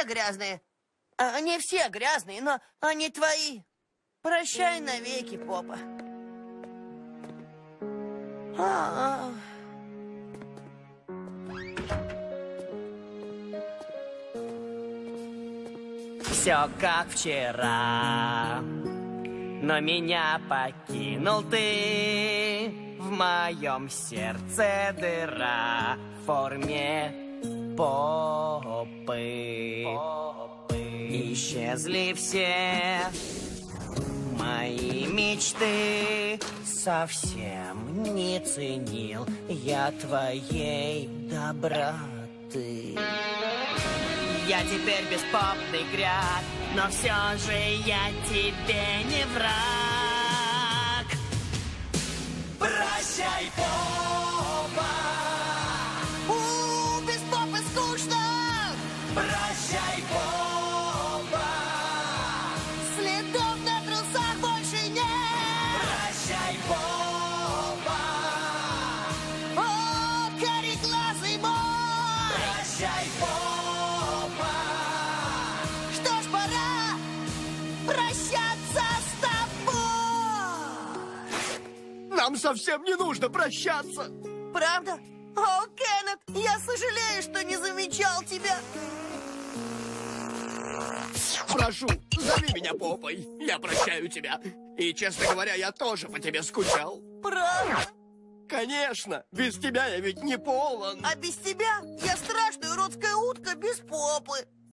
грязные. Они все грязные, но они твои. Прощай навеки, Попа. Все как вчера, но меня покинул ты. В моем сердце дыра в форме Попы. Исчезли все мои мечты. Совсем не ценил я твоей доброты. Я теперь беспопный гряд, но все же я тебе не враг. Прощай, Попа! Без Попы скучно! Прощай, Попа! Следов на трусах больше нет! Прощай, Попа! О, кареглазый мой! Прощай, Попа! Что ж, пора прощаться с тобой! Нам совсем не нужно прощаться. Правда? О, Кеннет, я сожалею, что не замечал тебя. Прошу, зови меня Попой. Я прощаю тебя. И, честно говоря, я тоже по тебе скучал. Правда? Конечно, без тебя я ведь не полон. А без тебя я страшная уродская утка без Попы.